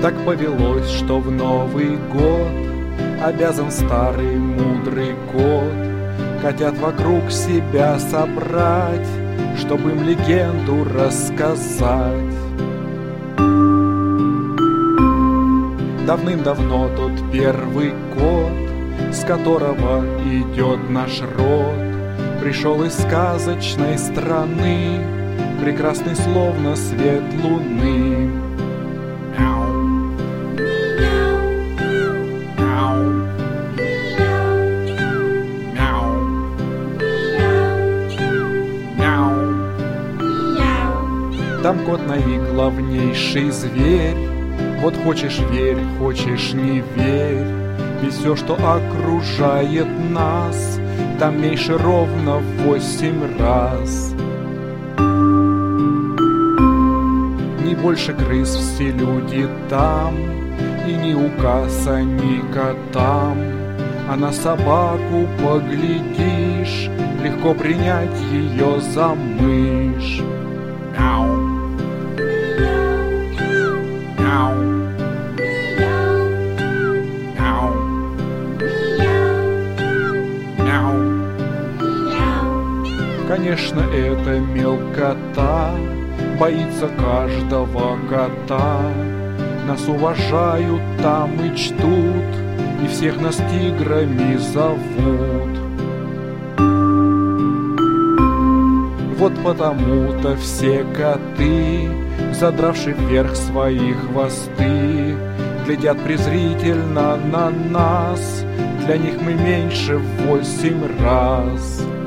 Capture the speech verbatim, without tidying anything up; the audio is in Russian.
Так повелось, что в Новый год обязан старый мудрый кот котят вокруг себя собрать, чтобы им легенду рассказать. Давным-давно тот первый кот, с которого идет наш род, пришел из сказочной страны, прекрасный словно свет луны. Там кот наиглавнейший зверь. Вот хочешь верь, хочешь не верь, ведь все, что окружает нас, там меньше ровно в восемь раз. Не больше крыс все люди там, и ни укаса, ни котам. А на собаку поглядишь, легко принять ее за мышь. Конечно, это мелкота, боится каждого кота. Нас уважают там и чтут, и всех нас тиграми зовут. Вот потому-то все коты, задравши вверх свои хвосты, глядят презрительно на нас. Для них мы меньше в восемь раз.